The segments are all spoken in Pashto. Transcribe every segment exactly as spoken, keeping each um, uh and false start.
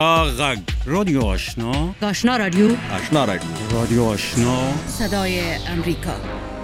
غږ رادیو آشنا آشنا رادیو آشنا رادیو رادیو آشنا صدای امریکا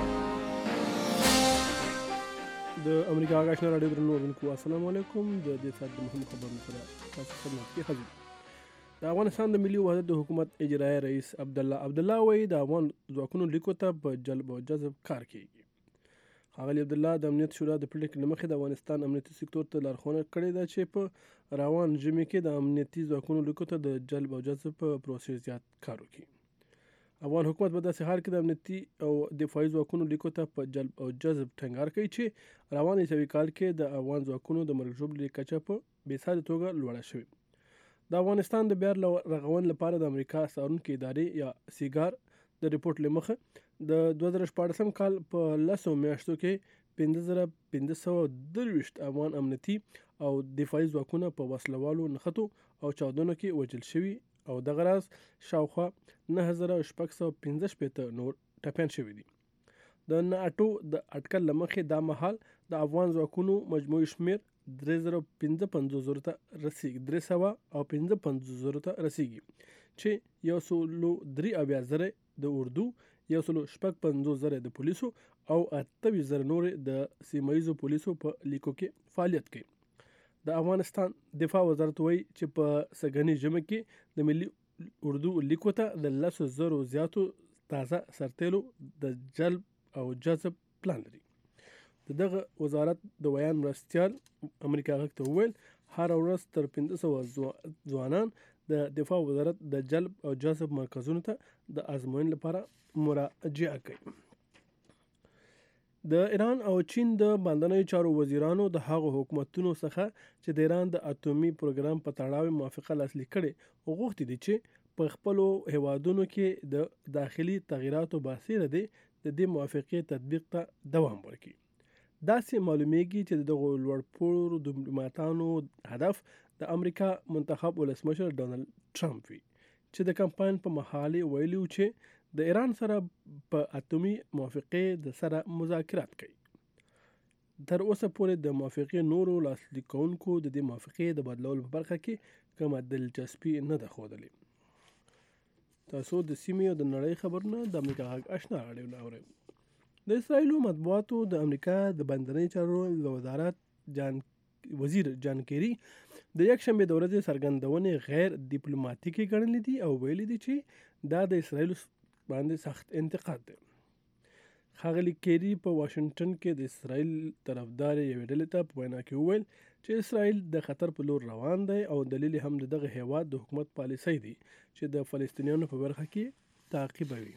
د امریکا غږ آشنا رادیو درنو ورونکو السلام علیکم د دې سات د مهم خبرونو سره تاسو خدمت کې حاضر د افغانستان د ملي وحدت د حکومت اجرایي رئیس عبدالله عبدالله وایي د افغان ځواکونو لیکو ته په جلب او جذب کار کوي. ښاغلي عبدالله د امنیت شورا د پریکړې له مخې د افغانستان امنیتي سکتور ته لارښوونه کړې ده چې په روان ژمي کې د امنیتي ځواکونو لیکو ته د جلب او جذب په پروسې زیات کار وکړي. افغان حکومت په داسې حال کې د امنیتي او دفاعي ځواکونو لیکو ته په جلب او جذب ټینګار کوي چې روان عیسوي کال کې د افغان ځواکونو د مرګ ژوبلې کچه په بېساري توګه لوړه شوې. د افغانستان د بیا رغونې لپاره د امریکا څارونکې ادارې یا سیګار د ریپورټ له مخه د دوه زره شپاړسم کال په لسو میاشتو کې پنځه زره پنځه سوه درویشت افغان امنیتي او دفاعي ځواکونه په وسلوالو نښتو او چاودنو کې وژل شوي او دغه راز شاوخوا نهه زره شپږ سوه پنځه شپېته نور ټپیان شوي دي. د ناټو د اټکل له مخې دا مهال د افغان ځواکونو مجموعي شمېر درې زره پنځه پنځوس زرو ته رسیږي درې سوه او پنځه پنځوس زرو ته رسیږي چې یو سلو درې اویا زره د اردو، یو سلو شپږ پنځوس زره د پولیسو او اته ویشت زره نورې د سیمه ییزو پولیسو په لیکو کې فعالیت کوي. د افغانستان دفاع وزارت وایي چې په سږني ژمي کې د ملي اردو لیکو ته د لسو زرو زیاتو تازه سرتیرو د جلب او جذب پلان لري. د دغه وزارت د ویان مرستیال امریکا غږ ته وویل هر ورځ تر پنځه سوه ځوانان د دفاع وزارت د جلب او جذب مرکزونو ته د ازموینې لپاره مراجعه کوي. د ایران او چین د باندنیو چارو وزیرانو د هغو حکومتونو څخه چې د ایران د اټومي پروګرام په تړاو موافقه لاسلیک کړې غوښتي دي چې په خپلو هیوادونو کې د داخلي تغییراتو باسیره دي د دې موافقې تطبیق ته دوام ورکړي. داسې معلومیږي چې دغو لوړپوړو ډیپلوماتانو هدف د امریکا منتخب ولسمشر ډونالد ټرمپ وي چې د کمپاین په مهال ویلي و چې د ایران سره په اټومي موافقې د سره مذاکرات کوي. تر اوسه پورې د موافقې نورو لاسلیک کوونکو د دې موافقې د بدلولو په برخه کې کومه دلچسپي نه ده ښودلې. تاسو د سیمې او د نړۍ خبرونه د امریکا غږ آشنا راډیو نه اورئ. د اسرائیلو مطبوعاتو د امریکا د باندنیو چارو وزارت جان وزیر جان کیری د یکشنبه د ورځې څرګندونې غیر ډیپلوماټیکي ګڼلې دي او ویلي دي چې دا د اسرائیلو باندې سخت انتقاد دی. ښاغلي کیری په واشنگټن کې د اسرائیل طرفدار یوې ډلې ته په وینا کې وویل چې اسرائیل د خطر په لور روان دی او دلیل هم د دغه هیواد د حکومت پالیسۍ دی چې د فلسطینیانو په برخه کې تعقیبوي.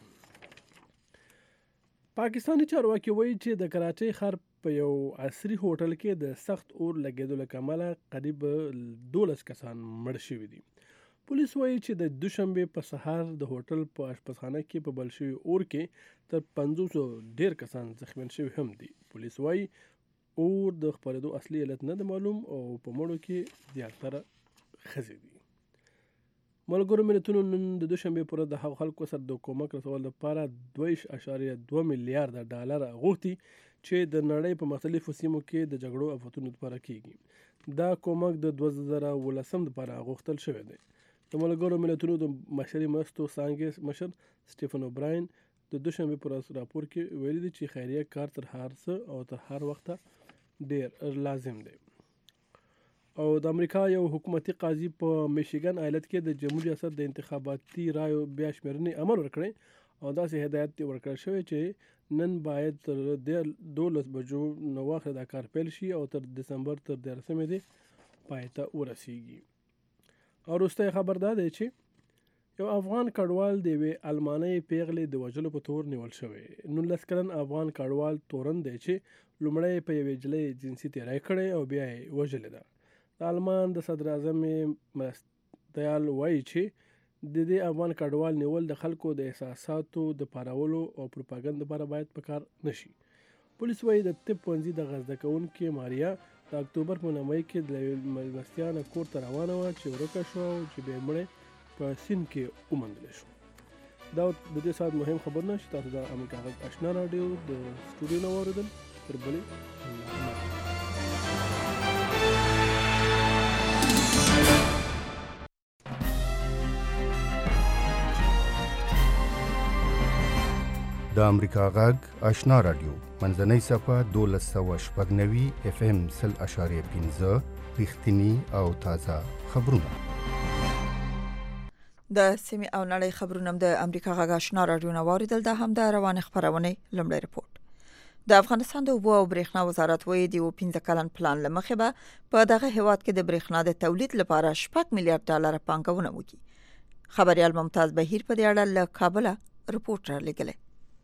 پاکستاني چارواکي وایي چې د کراچۍ ښار په یو عصري هوټل کې د سخت اور لګېدو له کمله قریب دولس کسان مړ شوي دي. پولیس وایي چې د دوشنبې په سهار د هوټل په اشپزخانه کې په بل شوي اور کې تر پنځوسو ډېر کسان زخمیان شوي هم دي. پولیس وایي اور د خپرېدو اصلي علت نه ده معلوم او په مړو کې زیاتره ښځې دي. ملګرو ملتونو نن د دوشنبې پر ورځ د هغو خلکو سره د کومک رسولو لپاره دوه اشاریه دوه میلیارده ډالر غوښتي چې د نړۍ په مختلفو سیمو کې د جګړو آفتونو لپاره کیږي. دا کومک د دوه زره اوولسم لپاره غوښتل شوی دی. د ملګرو ملتونو د بشري مرستو څانګې مشر سټیفن اوبراین د دوشنبې پر ورځ راپور کې ویلي دي چې خیریه کار تر هر څه او تر هر وخته ډیر لازم دی. او د امریکا یو حکومتي قاضي په میشیګن ایالت کې د جمهور ریاست د انتخاباتي رایو بیا شمېرنې امر ورکړی او داسې هدایت یې ورکړل شوی چې نن باید تر دولس بجو نه وخت دا کار پیل شي او تر دسمبر تر دیارلسمې دې پای ته ورسیږي. او وروستی خبر دا دی چې یو افغان کډوال د یوې المانۍ پیغلې د وژلو په تور نیول شوی. نولس کلن افغان کډوال تورن دی چې لومړی په یوې نجلۍ جنسي تېری کړی او بیا یې وژلې ده. د آلمان د صدر اعظم مرستیال وایي چې د دې افغان کډوال نیول د خلکو د احساساتو د پارولو او پروپاګند لپاره باید په کار نشي. پولیس وایي د طب پوهنځي د زده کوونکې ماریا د اکتوبر په نومۍ کې د مېلمستیا نه کور ته روانه وه چې ورکه شوه او چې بیا یې مړی په سیند کې وموندلی شو. دا د دې ساعت مهم خبرونه چې تاسو د امریکا غږ آشنا راډیو د سټوډیو نه واورېدل. تر بلې د امریکا غږ آشنا رادیو منځنۍ صفه دولس سوه شپږ نوي اف ام سل اشاریه پنځه رښتینی او تازه خبرونه. د سیمې او نړۍ خبرونه د امریکا غږ آشنا رادیو نه واردل د هم د روان خبرونه لمړی رپورت. د افغانستان د اوبو او برېښنا وزارت وایي د پنځه کلن پلان لمخې به په دغه هیواد کې د برېښنا د تولید لپاره شپږ میلیارډ ډالر پانګونه وکړي. خبريال ممتاز بهیر په دې اړه له کابل رپورت را لګلې.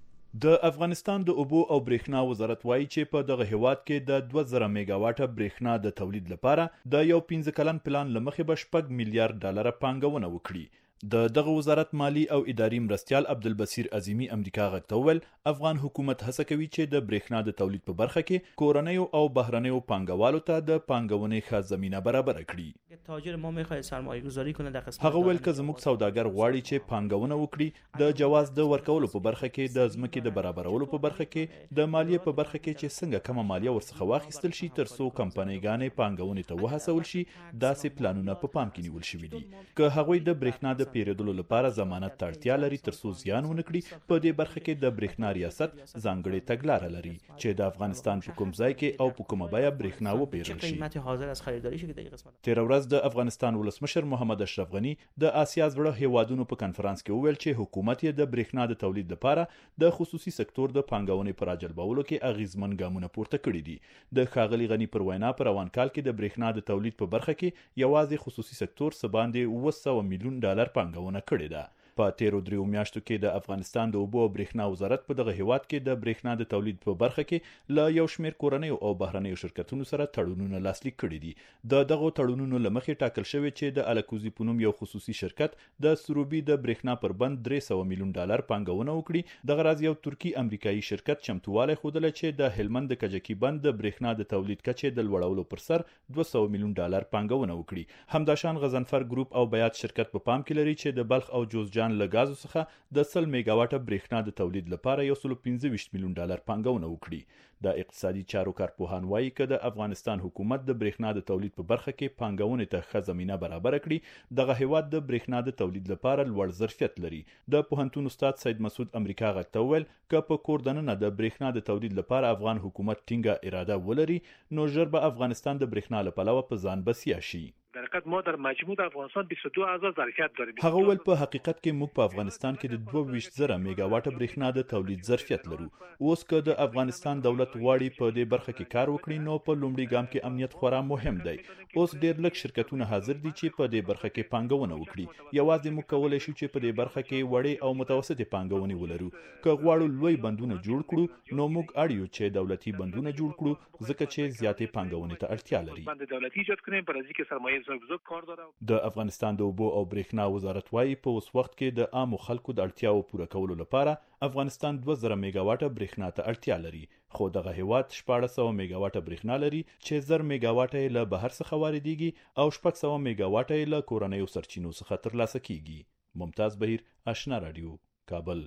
د افغانستان د اوبو او برېښنا وزارت وایي چې په دغه هیواد کې د دوه زره میگا واټه برېښنا د تولید لپاره د یو پنځه کلن پلان لمخې به شپږ میلیارډ ډالر پانګونه وکړي. د دغه وزارت مالی او اداري مرستیال عبدالبصیر عظیمی امریکا غږ ته وویل افغان حکومت هڅه کوي چې د برېښنا د تولید په برخه کې کورنیو او بهرنیو پانګوالو ته د پانګونې ښه زمینه برابر کړي. تاجر ما میخواد سرمایه گذاری کنه در قسمت هغه ویل که زموږ سوداګر غواړي چې پانګونه وکړي د جواز د ورکولو په برخه کې د ځمکې د برابرولو په برخه کې د مالیې په برخه کې چې څنګه کمه مالیه ورڅخه واخیستل شي ترڅو کمپنیګانې پانګونې ته وهڅول شي داسې پلانونه په پام کې نیول شوي دي. که هغوی د برېښنا د پیرودلو لپاره ضمانت ته اړتیا لري ترڅو زیان ونه کړي په دې برخه کې د برېښنا ریاست ځانګړې تګلاره لري چې د افغانستان په کوم ځای کې او په کومه بیه برېښنا وپیرل شي. قیمت حاضر از خریداری شي د قسمت. تیر ورځ د افغانستان ولسمشر محمد اشرف غنی د آسیا زړه هیوادونو په کنفرانس کې وویل چې حکومت یې د برېښنا د تولید لپاره د خصوصي سکتور د پانګونې پر راجلبولو کې اغیزمن ګامونه پورته کړي دي. د ښاغلي غنی پر وینا په روان کال کې د برېښنا د تولید په برخه کې یوازې خصوصي سکتور څه باندې اوه سوه میلیون ډالر پانګونه کړې ده. په تیرو دریو میاشتو کې د افغانستان د اوبو او برېښنا وزارت په دغه هیواد کې د برېښنا د تولید په برخه کې له یو شمېر کورنیو او بهرنیو شرکتونو سره تړونونه لاسلیک کړي دي. د دغو تړونونو له مخې ټاکل شوی چې د الکوزي په نوم یو خصوصي شرکت د سروبي د برېښنا پر بند درې سوه میلیون ډالر پانګونه وکړي. دغه راز یو ترکی امریکایي شرکت چمتووالی ښودله چې د هلمند د کجکي بند د برېښنا د تولید کچې د لوړولو پر سر دوه سوه میلیون ډالر پانګونه وکړي. همداشان غضنفر ګروپ او بیات شرکت په پام کې لري چې د بلخ او جوزجان له ګازو څخه د سل میگا واټه برېښنا د تولید لپاره یو سل پنځه ویشت میلیون ډالر پانګونه وکړي. د اقتصادي چارو کارپوهان وایي که د افغانستان حکومت د برېښنا د تولید په برخه کې پانګونې ته ښه زمینه برابر کړي دغه هیواد د برېښنا د تولید لپاره لوړ ظرفیت لري. د پوهنتون استاد سید مسعود امریکا غږ ته وویل که په کور دننه د برېښنا د تولید لپاره افغان حکومت ټینګه اراده ولري نو ژر به افغانستان د برېښنا له پلوه په ځان بسیا شي. در حقیقت ما در مجموع افغانستان بیست و دو هزار ظرفیت داریم. هغه ول په حقیقت کې موږ په افغانستان کې د دوه ویشت زره میگا واټه برېښنا د تولید ظرفیت لرو. اوس که د افغانستان دولت غواړي په دې برخه کې کار وکړي نو په لومړي ګام کې امنیت خورا مهم دی. اوس ډېر لږ شرکتونه حاضر دي چې په دې برخه کې پانګونه وکړي. یوازې موږ کولی شو چې په دې برخه کې وړې او متوسطې پانګونې ولرو. که غواړو لوی بندونه جوړ کړو نو موږ اړ یو چې دولتي بندونه جوړ کړو ځکه چې زیاتې پانګونې ته اړتیا لري. بند دولتي ایجاد کړئ پر ځکه سرمایه بزرګ کار داره. د افغانستان د اوبو او برېښنا وزارت وایي په اوس وخت کې د عامو خلکو د اړتیاو پوره کولو لپاره افغانستان دوه زره میگا واټه برېښنا ته اړتیا لري. خو دغه هیواد شپاړس سوه میگا واټه برېښنا لري چې زر میگا واټه یې له بهر څخه واردېږي او شپږ سوه میگا واټه یې له کورنیو سرچینو څخه ترلاسه کیږي. ممتاز بهیر آشنا رادیو کابل.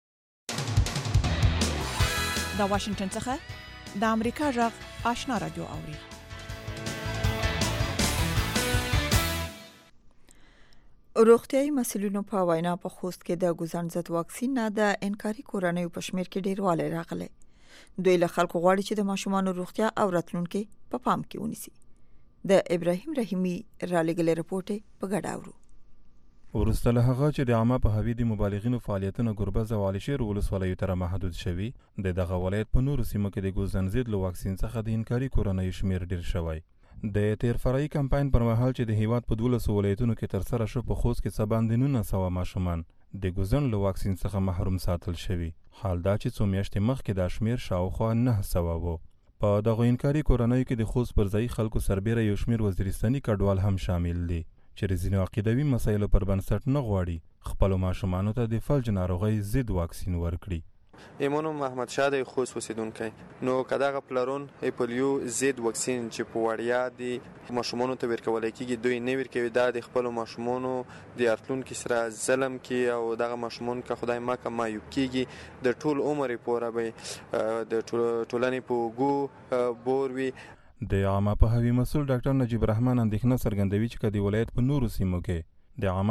د واشنگټن څخه د امریکا غږ آشنا رادیو اوري. روغتیايي مسؤلینو په وینا په خوست کې د ګوزن ضد واکسین نه د انکاري کورنیو په شمیر کې ډیروالی راغلی. دوی له خلکو غواړي چې د ماشومانو روغتیا او راتلونکي په پام کې ونیسي. د ابراهیم رحیمی را لګلې رپورټ په ګډه اورو. ورسته له هغه چې د عامه په هوی د مبالغینو فعالیتونه ګربز او علشیر ولسوالیو ته محدود شوي د دغه ولایت په نورو سیمو کې د ګوزن ضد له واکسین څخه د انکاري کورنیو شمیر ډیر شوی. د تیر فرعي کمپاین پر مهال چې د هیواد په دولسو ولایتونو کې تر سره شو په خوست کې څه باندې نولس سوه ماشومان د ګوزن له واکسین څخه محروم ساتل شوي. حال دا چې څو میاشتې مخکې دا شمیر شاوخوا نه سوه و. په دغه انکاري کورنیو کې د خوست پر ځایي خلکو سربیره یو شمیر وزیرستاني کډوال هم شامل دي چې د ځینو عقیدوي مسایلو پر بنسټ نه غواړي خپلو ماشومانو ته د فلج ناروغۍ ضد واکسین ورکړي. ایمانو محمد شاه د خوست اوسیدونکی نو کداغه پلرون پولیو ضد واکسین چې په وړیا دي ماشومانو ته ورکول کېږي دوی نه ورکوي دا د خپل ماشومانو د راتلونکي سره ظلم کوي او دغه ماشومان که خدای مکه معیوب کېږي د ټول عمر پورې به د ټولنې په اوږو بور وي. د عامه پوهاوي مسؤل ډاکټر نجیب رحمان اندېښنه څرګندوي چې که د ولایت په نورو سیمو کې د عامه